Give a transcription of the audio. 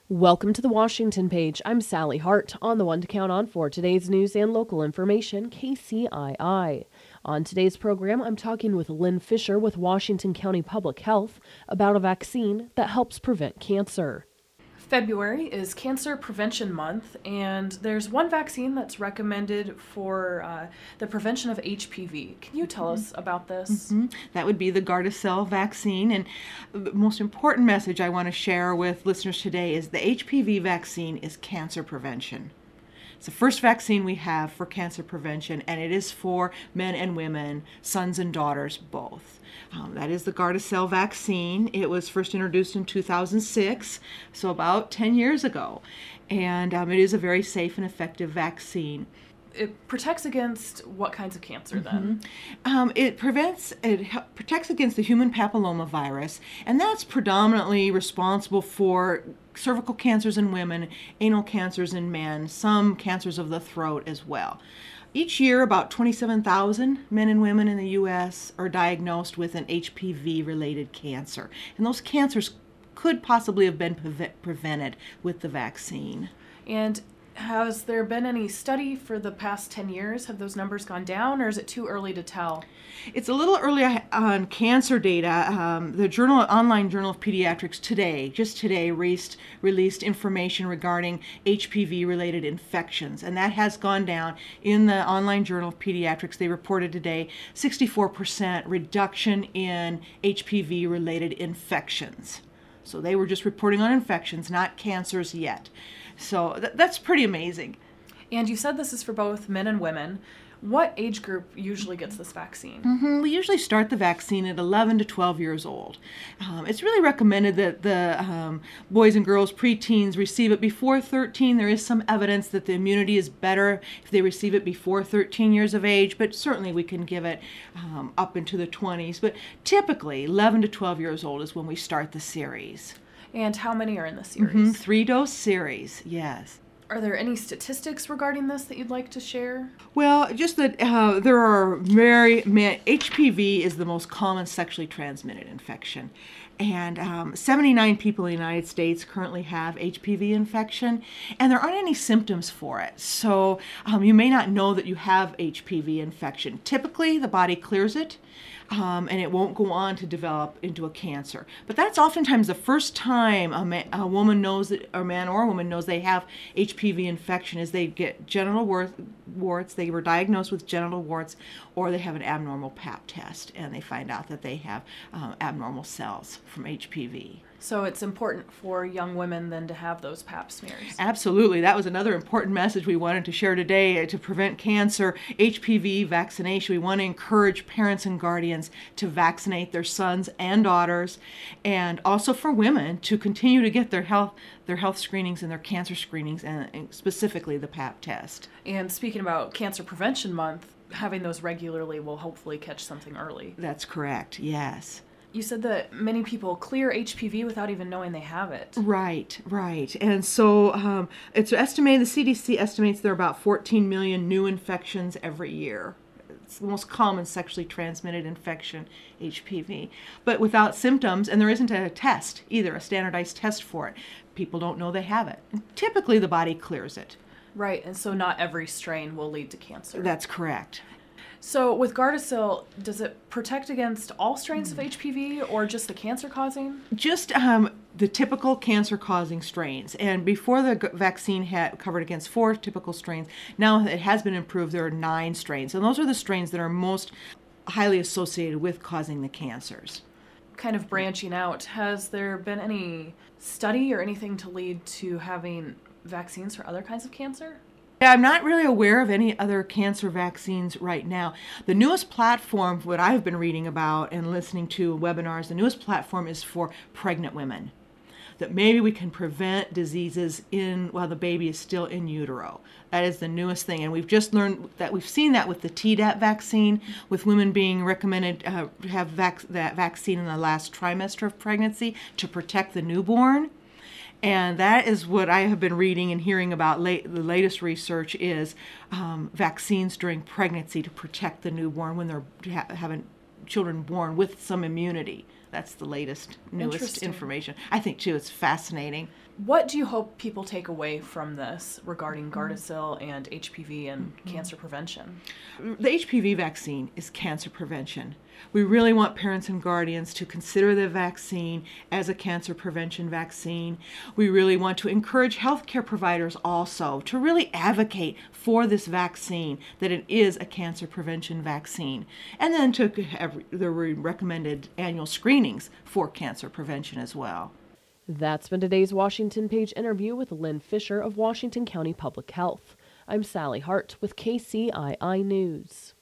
Welcome to the Washington Page. I'm Sally Hart, on the one to count on for today's news and local information, KCII. On today's program, I'm talking with Lynn Fisher with Washington County Public Health about a vaccine that helps prevent cancer. February is Cancer Prevention Month, and there's one vaccine that's recommended for the prevention of HPV. Can you tell us about this? That would be the Gardasil vaccine. And the most important message I want to share with listeners today is the HPV vaccine is cancer prevention. It's the first vaccine we have for cancer prevention, and it is for men and women, sons and daughters, both. That is the Gardasil vaccine. It was first introduced in 2006, so about 10 years ago. And it is a very safe and effective vaccine. It protects against what kinds of cancer then? It protects against the human papillomavirus, and that's predominantly responsible for cervical cancers in women, anal cancers in men, some cancers of the throat as well. Each year, about 27,000 men and women in the U.S. are diagnosed with an HPV-related cancer, and those cancers could possibly have been prevented with the vaccine. And has there been any study for the past 10 years? Have those numbers gone down, or is it too early to tell? It's a little early on cancer data. The Online Journal of Pediatrics just today, released information regarding HPV-related infections, and that has gone down. In the Online Journal of Pediatrics, they reported today 64% reduction in HPV-related infections. So they were just reporting on infections, not cancers yet. So that's pretty amazing. And you said this is for both men and women. What age group usually gets this vaccine? We usually start the vaccine at 11 to 12 years old. It's really recommended that the boys and girls, preteens, receive it before 13. There is some evidence that the immunity is better if they receive it before 13 years of age, but certainly we can give it up into the 20s. But typically, 11 to 12 years old is when we start the series. And how many are in the series? 3-dose series, yes. Are there any statistics regarding this that you'd like to share? Well, just that there are HPV is the most common sexually transmitted infection. And 79 people in the United States currently have HPV infection, and there aren't any symptoms for it. So you may not know that you have HPV infection. Typically, the body clears it, and it won't go on to develop into a cancer. But that's oftentimes the first time a woman knows that, or man or woman knows they have HPV infection, is they get genital warts, they were diagnosed with genital warts, or they have an abnormal Pap test, and they find out that they have abnormal cells from HPV. So it's important for young women then to have those Pap smears. Absolutely. That was another important message we wanted to share today to prevent cancer. HPV vaccination. We want to encourage parents and guardians to vaccinate their sons and daughters, and also for women to continue to get their health screenings and their cancer screenings, and specifically the Pap test. And speaking about Cancer Prevention Month, having those regularly will hopefully catch something early. That's correct, yes. You said that many people clear HPV without even knowing they have it. Right. And so it's estimated, the CDC estimates there are about 14 million new infections every year. It's the most common sexually transmitted infection, HPV. But without symptoms, and there isn't a test either, a standardized test for it. People don't know they have it. Typically, the body clears it. Right, and so not every strain will lead to cancer. That's correct. So with Gardasil, does it protect against all strains of HPV or just the cancer-causing? Just the typical cancer-causing strains. And before the vaccine had covered against 4 typical strains, now it has been improved. There are 9 strains. And those are the strains that are most highly associated with causing the cancers. Kind of branching out, has there been any study or anything to lead to having vaccines for other kinds of cancer? I'm not really aware of any other cancer vaccines right now. The newest platform, what I've been reading about and listening to webinars, the newest platform is for pregnant women. That maybe we can prevent diseases while the baby is still in utero. That is the newest thing. And we've just learned that we've seen that with the Tdap vaccine, with women being recommended to have that vaccine in the last trimester of pregnancy to protect the newborn. And that is what I have been reading and hearing about. The latest research is vaccines during pregnancy to protect the newborn when they're having children born with some immunity. That's the latest, newest information. I think, too, it's fascinating. What do you hope people take away from this regarding Gardasil and HPV and cancer prevention? The HPV vaccine is cancer prevention. We really want parents and guardians to consider the vaccine as a cancer prevention vaccine. We really want to encourage healthcare providers also to really advocate for this vaccine, that it is a cancer prevention vaccine, and then to have the recommended annual screenings for cancer prevention as well. That's been today's Washington Page interview with Lynn Fisher of Washington County Public Health. I'm Sally Hart with KCII News.